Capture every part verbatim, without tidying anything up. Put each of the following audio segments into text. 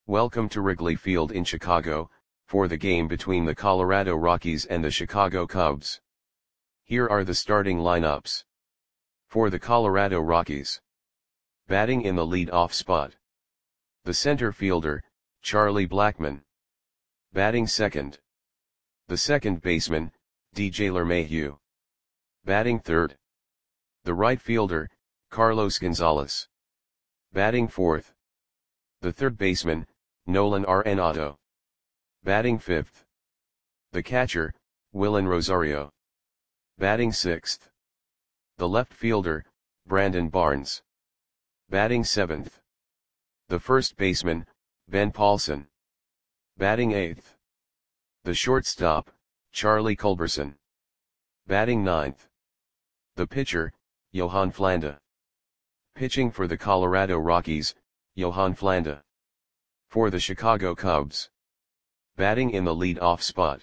Welcome to Wrigley Field in Chicago, for the game between the Colorado Rockies and the Chicago Cubs. Here are the starting lineups. For the Colorado Rockies. Batting in the lead-off spot. The center fielder, Charlie Blackmon. Batting second. The second baseman, D J LeMahieu. Batting third. The right fielder, Carlos Gonzalez. Batting fourth. The third baseman, Nolan Arenado. Batting fifth. The catcher, Willen Rosario. Batting sixth. The left fielder, Brandon Barnes. Batting seventh. The first baseman, Ben Paulson. Batting eighth. The shortstop, Charlie Culberson. Batting ninth. The pitcher, Johan Flanda. Pitching for the Colorado Rockies, Johan Flanda. For the Chicago Cubs. Batting in the lead-off spot.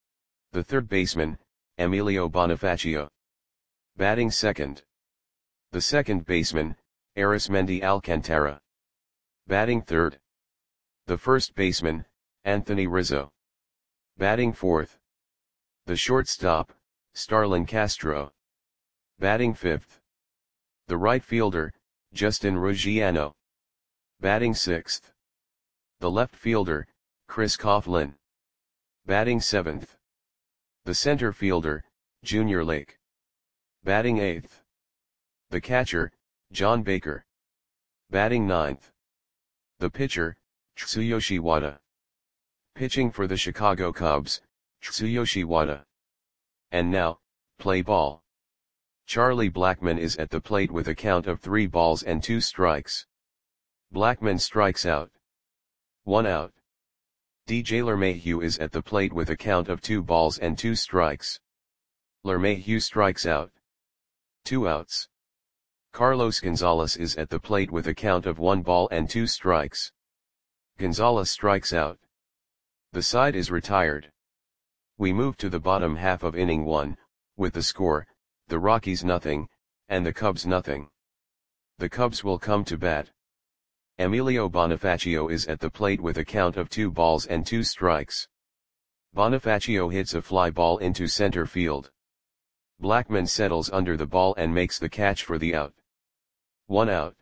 The third baseman, Emilio Bonifacio. Batting second. The second baseman, Arismendi Alcantara. Batting third. The first baseman, Anthony Rizzo. Batting fourth. The shortstop, Starlin Castro. Batting fifth. The right fielder, Justin Ruggiano. Batting sixth. The left fielder, Chris Coughlin. Batting seventh. The center fielder, Junior Lake. Batting eighth. The catcher, John Baker. Batting ninth. The pitcher, Tsuyoshi Wada. Pitching for the Chicago Cubs, Tsuyoshi Wada. And now, play ball. Charlie Blackmon is at the plate with a count of three balls and two strikes. Blackmon strikes out. One out. D J LeMahieu is at the plate with a count of two balls and two strikes. LeMahieu strikes out. Two outs. Carlos Gonzalez is at the plate with a count of one ball and two strikes. Gonzalez strikes out. The side is retired. We move to the bottom half of inning one, with the score, the Rockies nothing, and the Cubs nothing. The Cubs will come to bat. Emilio Bonifacio is at the plate with a count of two balls and two strikes. Bonifacio hits a fly ball into center field. Blackmon settles under the ball and makes the catch for the out. One out.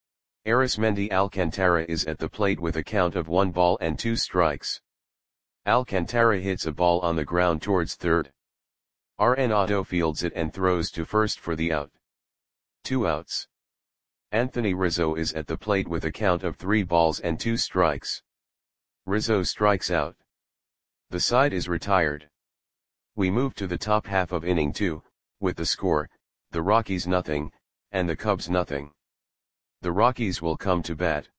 Arismendi Alcantara is at the plate with a count of one ball and two strikes. Alcantara hits a ball on the ground towards third. Arenado fields it and throws to first for the out. Two outs. Anthony Rizzo is at the plate with a count of three balls and two strikes. Rizzo strikes out. The side is retired. We move to the top half of inning two, with the score, the Rockies nothing, and the Cubs nothing. The Rockies will come to bat.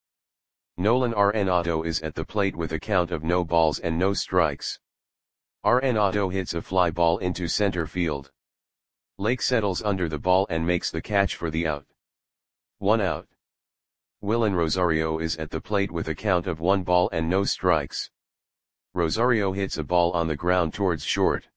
Nolan Arenado is at the plate with a count of no balls and no strikes. Arenado hits a fly ball into center field. Lake settles under the ball and makes the catch for the out. One out. Willen Rosario is at the plate with a count of one ball and no strikes. Rosario hits a ball on the ground towards short.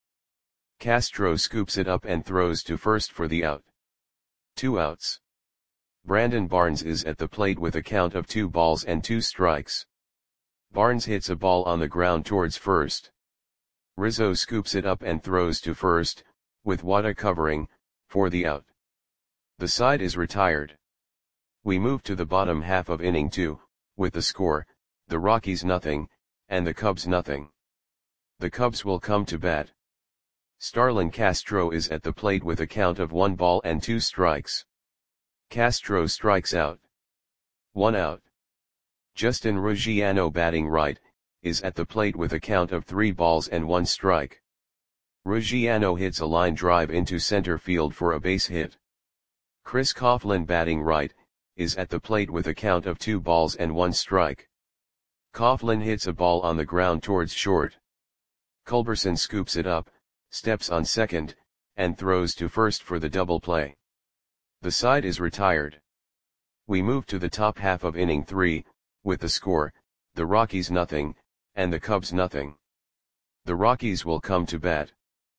Castro scoops it up and throws to first for the out. Two outs. Brandon Barnes is at the plate with a count of two balls and two strikes. Barnes hits a ball on the ground towards first. Rizzo scoops it up and throws to first, with Wada covering, for the out. The side is retired. We move to the bottom half of inning two, with the score, the Rockies nothing, and the Cubs nothing. The Cubs will come to bat. Starlin Castro is at the plate with a count of one ball and two strikes. Castro strikes out. One out. Justin Ruggiano batting right, is at the plate with a count of three balls and one strike. Ruggiano hits a line drive into center field for a base hit. Chris Coughlin batting right, is at the plate with a count of two balls and one strike. Coughlin hits a ball on the ground towards short. Culberson scoops it up, steps on second, and throws to first for the double play. The side is retired. We move to the top half of inning three, with the score, the Rockies nothing, and the Cubs nothing. The Rockies will come to bat.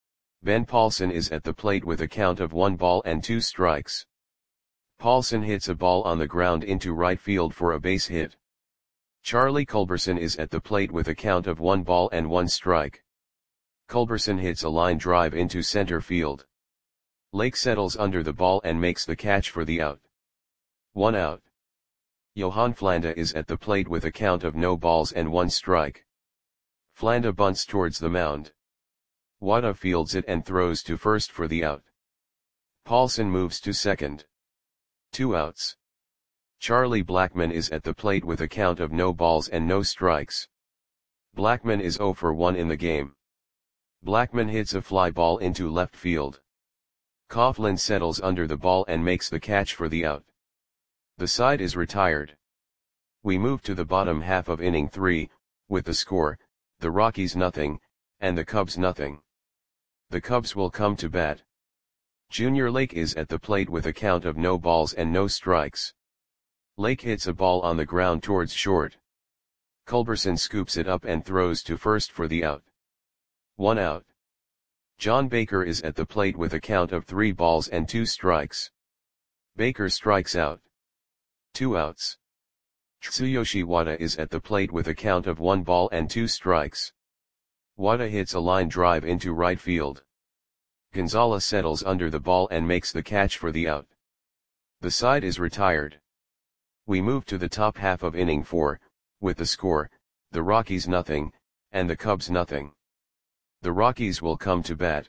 Ben Paulson is at the plate with a count of one ball and two strikes. Paulson hits a ball on the ground into right field for a base hit. Charlie Culberson is at the plate with a count of one ball and one strike. Culberson hits a line drive into center field. Lake settles under the ball and makes the catch for the out. One out. Johan Flanda is at the plate with a count of no balls and one strike. Flanda bunts towards the mound. Wada fields it and throws to first for the out. Paulson moves to second. Two outs. Charlie Blackmon is at the plate with a count of no balls and no strikes. Blackmon is zero for one in the game. Blackmon hits a fly ball into left field. Coughlin settles under the ball and makes the catch for the out. The side is retired. We move to the bottom half of inning three, with the score, the Rockies nothing, and the Cubs nothing. The Cubs will come to bat. Junior Lake is at the plate with a count of no balls and no strikes. Lake hits a ball on the ground towards short. Culberson scoops it up and throws to first for the out. One out. John Baker is at the plate with a count of three balls and two strikes. Baker strikes out. Two outs. Tsuyoshi Wada is at the plate with a count of one ball and two strikes. Wada hits a line drive into right field. Gonzalez settles under the ball and makes the catch for the out. The side is retired. We move to the top half of inning four, with the score, the Rockies nothing, and the Cubs nothing. The Rockies will come to bat.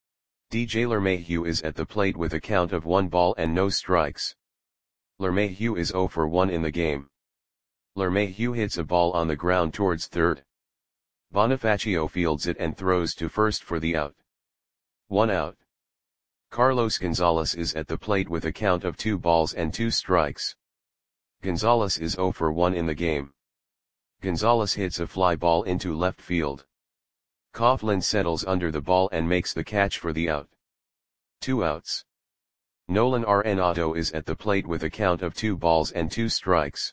D J LeMahieu is at the plate with a count of one ball and no strikes. LeMahieu is zero for one in the game. LeMahieu hits a ball on the ground towards third. Bonifacio fields it and throws to first for the out. One out. Carlos Gonzalez is at the plate with a count of two balls and two strikes. Gonzalez is zero for one in the game. Gonzalez hits a fly ball into left field. Coughlin settles under the ball and makes the catch for the out. Two outs. Nolan Arenado is at the plate with a count of two balls and two strikes.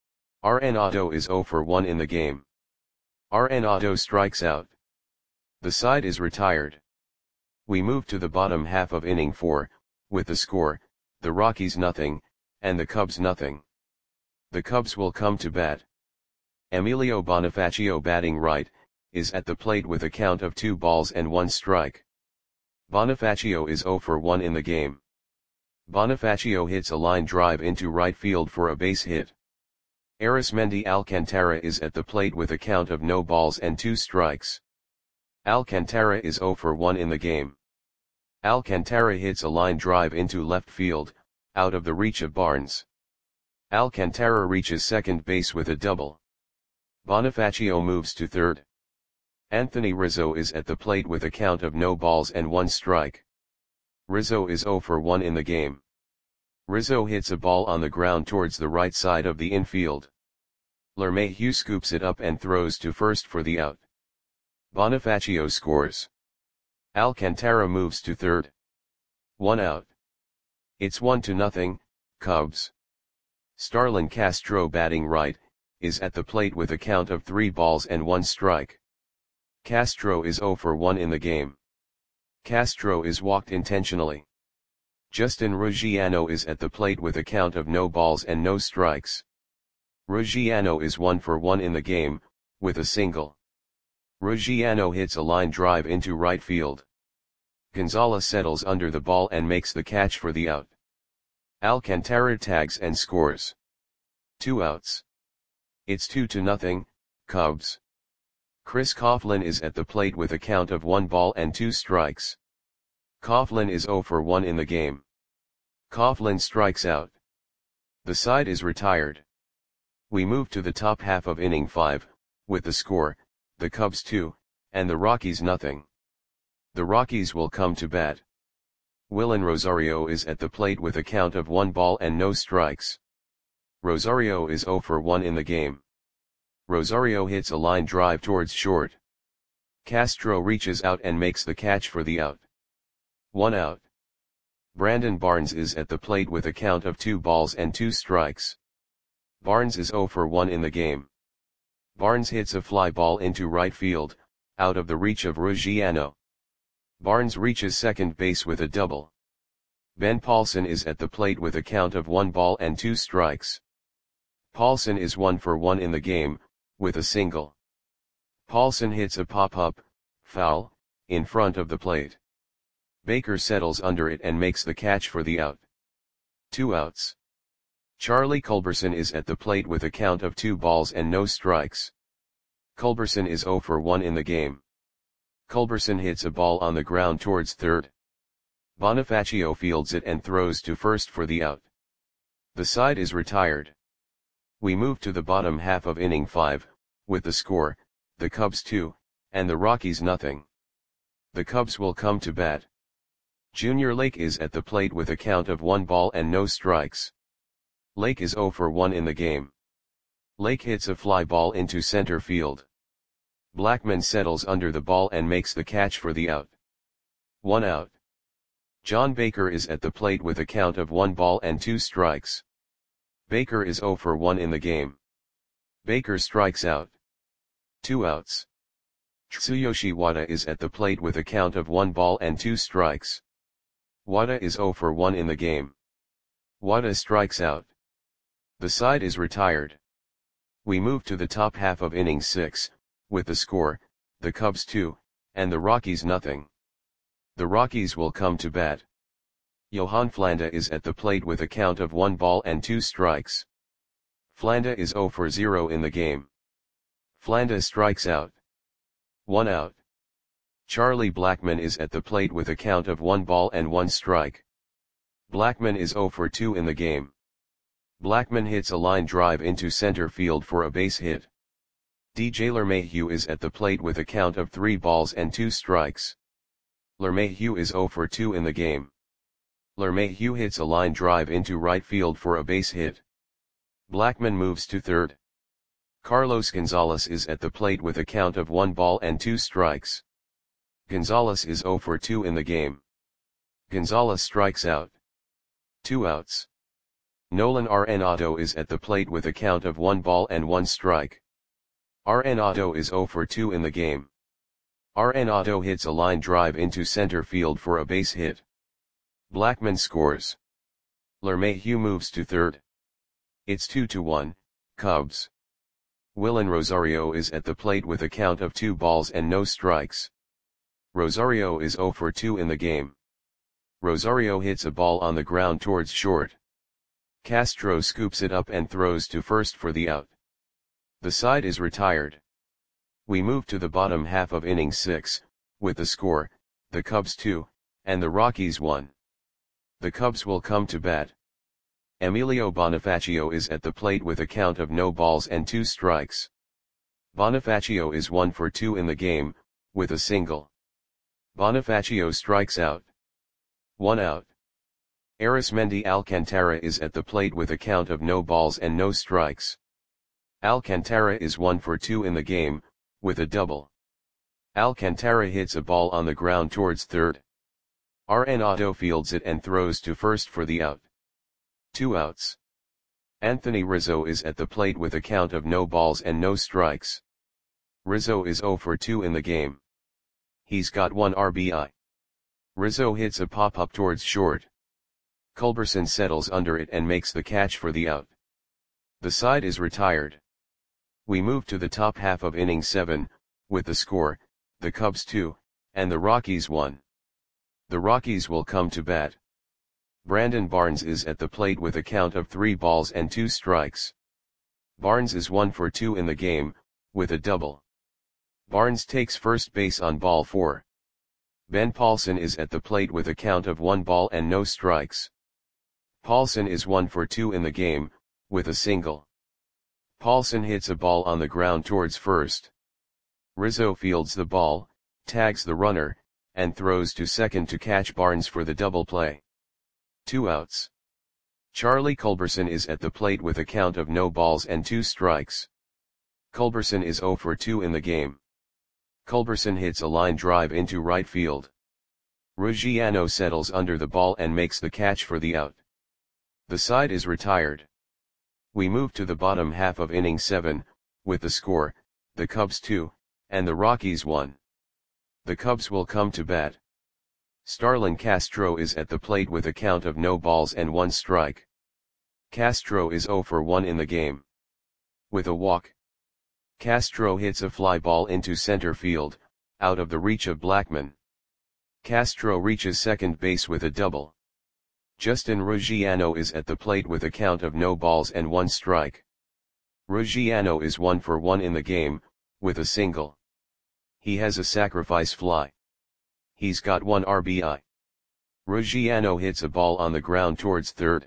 Arenado is zero for one in the game. Arenado strikes out. The side is retired. We move to the bottom half of inning four, with the score, the Rockies nothing, and the Cubs nothing. The Cubs will come to bat. Emilio Bonifacio, batting right, is at the plate with a count of two balls and one strike. Bonifacio is zero for one in the game. Bonifacio hits a line drive into right field for a base hit. Arismendi Alcantara is at the plate with a count of no balls and two strikes. Alcantara is zero for one in the game. Alcantara hits a line drive into left field, out of the reach of Barnes. Alcantara reaches second base with a double. Bonifacio moves to third. Anthony Rizzo is at the plate with a count of no balls and one strike. Rizzo is zero for one in the game. Rizzo hits a ball on the ground towards the right side of the infield. LeMahieu scoops it up and throws to first for the out. Bonifacio scores. Alcantara moves to third. One out. It's one to nothing, Cubs. Starlin Castro, batting right, is at the plate with a count of three balls and one strike. Castro is zero for one in the game. Castro is walked intentionally. Justin Ruggiano is at the plate with a count of no balls and no strikes. Ruggiano is one for one in the game, with a single. Ruggiano hits a line drive into right field. Gonzalez settles under the ball and makes the catch for the out. Alcantara tags and scores. Two outs. It's two to nothing, Cubs. Chris Coughlin is at the plate with a count of one ball and two strikes. Coughlin is zero for one in the game. Coughlin strikes out. The side is retired. We move to the top half of inning five, with the score, the Cubs two, and the Rockies nothing. The Rockies will come to bat. Willen Rosario is at the plate with a count of one ball and no strikes. Rosario is zero for one in the game. Rosario hits a line drive towards short. Castro reaches out and makes the catch for the out. One out. Brandon Barnes is at the plate with a count of two balls and two strikes. Barnes is zero for one in the game. Barnes hits a fly ball into right field, out of the reach of Ruggiano. Barnes reaches second base with a double. Ben Paulson is at the plate with a count of one ball and two strikes. Paulson is one for one in the game, with a single. Paulson hits a pop-up, foul, in front of the plate. Baker settles under it and makes the catch for the out. Two outs. Charlie Culberson is at the plate with a count of two balls and no strikes. Culberson is zero for one in the game. Culberson hits a ball on the ground towards third. Bonifacio fields it and throws to first for the out. The side is retired. We move to the bottom half of inning five, with the score, the Cubs two, and the Rockies nothing. The Cubs will come to bat. Junior Lake is at the plate with a count of one ball and no strikes. Lake is zero for one in the game. Lake hits a fly ball into center field. Blackman settles under the ball and makes the catch for the out. One out. John Baker is at the plate with a count of one ball and two strikes. Baker is zero for one in the game. Baker strikes out. Two outs. Tsuyoshi Wada is at the plate with a count of one ball and two strikes. Wada is zero for one in the game. Wada strikes out. The side is retired. We move to the top half of inning six, with the score, the Cubs two, and the Rockies nothing. The Rockies will come to bat. Johan Flanda is at the plate with a count of one ball and two strikes. Flanda is zero for zero in the game. Flanda strikes out. One out. Charlie Blackman is at the plate with a count of one ball and one strike. Blackman is zero for two in the game. Blackman hits a line drive into center field for a base hit. D J LeMahieu is at the plate with a count of three balls and two strikes. LeMahieu is zero for two in the game. LeMahieu hits a line drive into right field for a base hit. Blackman moves to third. Carlos Gonzalez is at the plate with a count of one ball and two strikes. Gonzalez is zero for two in the game. Gonzalez strikes out. Two outs. Nolan Arenado is at the plate with a count of one ball and one strike. Arenado is zero for two in the game. Arenado hits a line drive into center field for a base hit. Blackman scores. LeMahieu moves to third. It's two to one, Cubs. Willen Rosario is at the plate with a count of two balls and no strikes. Rosario is zero for two in the game. Rosario hits a ball on the ground towards short. Castro scoops it up and throws to first for the out. The side is retired. We move to the bottom half of inning six, with the score, the Cubs two, and the Rockies one. The Cubs will come to bat. Emilio Bonifacio is at the plate with a count of no balls and two strikes. Bonifacio is one for two in the game, with a single. Bonifacio strikes out. One out. Arismendi Alcantara is at the plate with a count of no balls and no strikes. Alcantara is one for two in the game, with a double. Alcantara hits a ball on the ground towards third. Arenado fields it and throws to first for the out. Two outs. Anthony Rizzo is at the plate with a count of no balls and no strikes. Rizzo is zero for two in the game. He's got one R B I. Rizzo hits a pop-up towards short. Culberson settles under it and makes the catch for the out. The side is retired. We move to the top half of inning seven, with the score, the Cubs two, and the Rockies one. The Rockies will come to bat. Brandon Barnes is at the plate with a count of three balls and two strikes. Barnes is one for two in the game, with a double. Barnes takes first base on ball four. Ben Paulson is at the plate with a count of one ball and no strikes. Paulson is one for two in the game, with a single. Paulson hits a ball on the ground towards first. Rizzo fields the ball, tags the runner, and throws to second to catch Barnes for the double play. Two outs. Charlie Culberson is at the plate with a count of no balls and two strikes. Culberson is zero for two in the game. Culberson hits a line drive into right field. Ruggiano settles under the ball and makes the catch for the out. The side is retired. We move to the bottom half of inning seven, with the score, the Cubs two, and the Rockies one. The Cubs will come to bat. Starlin Castro is at the plate with a count of no balls and one strike. Castro is zero for one in the game. with a walk. Castro hits a fly ball into center field, out of the reach of Blackmon. Castro reaches second base with a double. Justin Ruggiano is at the plate with a count of no balls and one strike. Ruggiano is one for one in the game, with a single. He has a sacrifice fly. He's got one R B I. Ruggiano hits a ball on the ground towards third.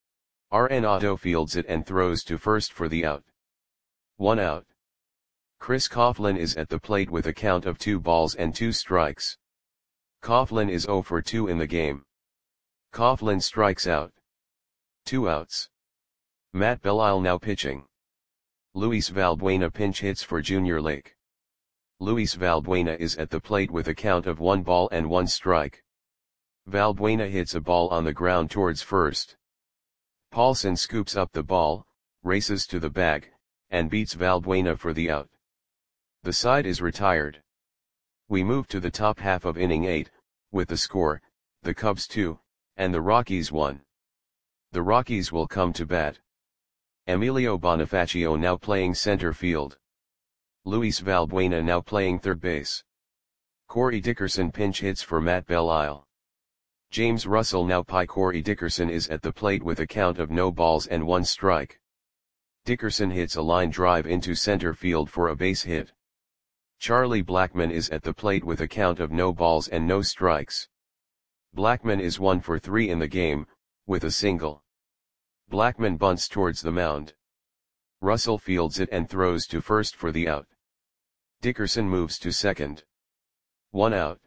Arenado fields it and throws to first for the out. One out. Chris Coughlin is at the plate with a count of two balls and two strikes. Coughlin is zero for two in the game. Coughlin strikes out. Two outs. Matt Belisle now pitching. Luis Valbuena pinch hits for Junior Lake. Luis Valbuena is at the plate with a count of one ball and one strike. Valbuena hits a ball on the ground towards first. Paulson scoops up the ball, races to the bag, and beats Valbuena for the out. The side is retired. We move to the top half of inning eight, with the score, the Cubs two, and the Rockies one. The Rockies will come to bat. Emilio Bonifacio now playing center field. Luis Valbuena now playing third base. Corey Dickerson pinch hits for Matt Belisle. James Russell now pie Corey Dickerson is at the plate with a count of no balls and one strike. Dickerson hits a line drive into center field for a base hit. Charlie Blackmon is at the plate with a count of no balls and no strikes. Blackmon is one for three in the game, with a single. Blackmon bunts towards the mound. Russell fields it and throws to first for the out. Dickerson moves to second. One out.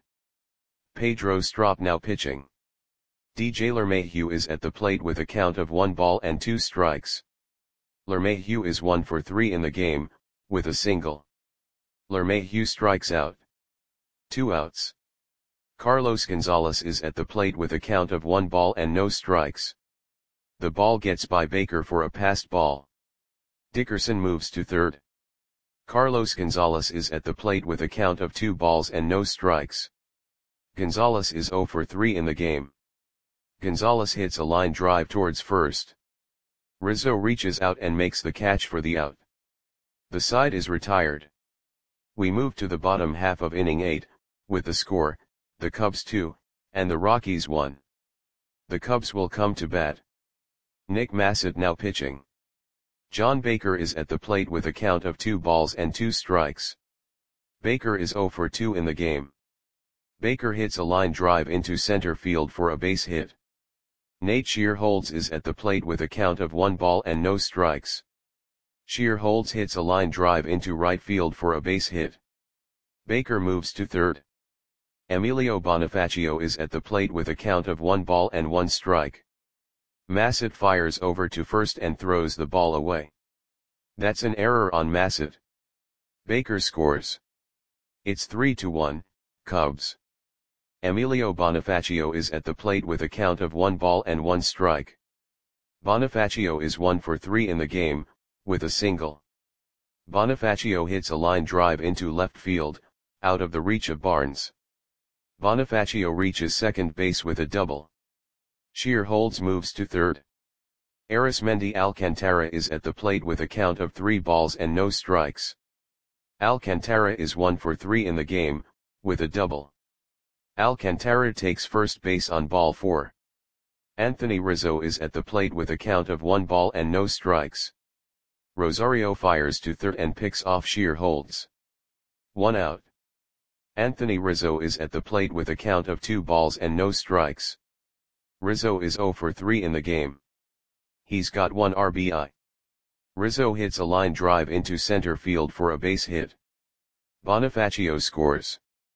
Pedro Strop now pitching. D J LeMahieu is at the plate with a count of one ball and two strikes. LeMahieu is one for three in the game, with a single. LeMahieu strikes out. Two outs. Carlos Gonzalez is at the plate with a count of one ball and no strikes. The ball gets by Baker for a passed ball. Dickerson moves to third. Carlos Gonzalez is at the plate with a count of two balls and no strikes. Gonzalez is zero for three in the game. Gonzalez hits a line drive towards first. Rizzo reaches out and makes the catch for the out. The side is retired. We move to the bottom half of inning eight, with the score, the Cubs two, and the Rockies one. The Cubs will come to bat. Nick Massett now pitching. John Baker is at the plate with a count of two balls and two strikes. Baker is zero for two in the game. Baker hits a line drive into center field for a base hit. Nate Shearholtz is at the plate with a count of one ball and no strikes. Shearholtz hits a line drive into right field for a base hit. Baker moves to third. Emilio Bonifacio is at the plate with a count of one ball and one strike. Massett fires over to first and throws the ball away. That's an error on Massett. Baker scores. It's three to one, Cubs. Emilio Bonifacio is at the plate with a count of one ball and one strike. Bonifacio is one for three in the game, with a single. Bonifacio hits a line drive into left field, out of the reach of Barnes. Bonifacio reaches second base with a double. Shearholtz moves to third. Arismendi Alcantara is at the plate with a count of three balls and no strikes. Alcantara is one for three in the game, with a double. Alcantara takes first base on ball four. Anthony Rizzo is at the plate with a count of one ball and no strikes. Rosario fires to third and picks off Shearholtz. One out. Anthony Rizzo is at the plate with a count of two balls and no strikes. Rizzo is zero for three in the game. He's got one R B I. Rizzo hits a line drive into center field for a base hit. Bonifacio scores.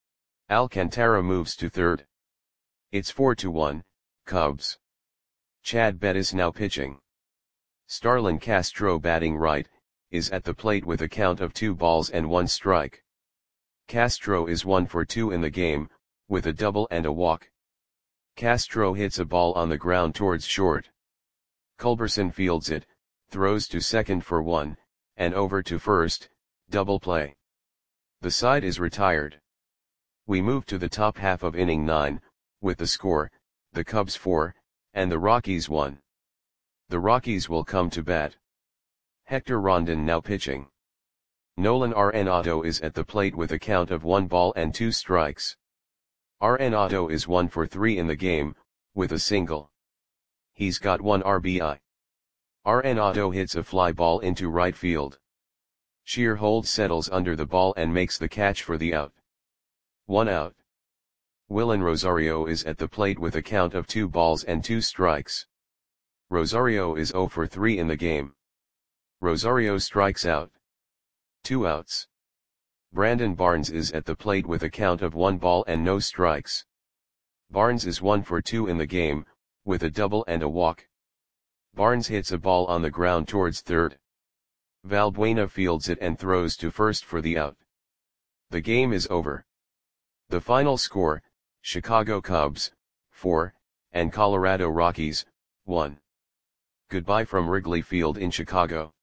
Alcantara moves to third. It's four to one, Cubs. Chad Bettis now pitching. Starlin Castro batting right, is at the plate with a count of two balls and one strike. Castro is one for two in the game, with a double and a walk. Castro hits a ball on the ground towards short. Culberson fields it, throws to second for one, and over to first, double play. The side is retired. We move to the top half of inning nine, with the score, the Cubs four, and the Rockies one. The Rockies will come to bat. Hector Rondon now pitching. Nolan Arenado is at the plate with a count of one ball and two strikes. Arenado is one for three in the game, with a single. He's got one R B I. Arenado hits a fly ball into right field. Shearhold settles under the ball and makes the catch for the out. One out. Willen Rosario is at the plate with a count of two balls and two strikes. Rosario is zero for three in the game. Rosario strikes out. Two outs. Brandon Barnes is at the plate with a count of one ball and no strikes. Barnes is one for two in the game, with a double and a walk. Barnes hits a ball on the ground towards third. Valbuena fields it and throws to first for the out. The game is over. The final score, Chicago Cubs, four, and Colorado Rockies, one. Goodbye from Wrigley Field in Chicago.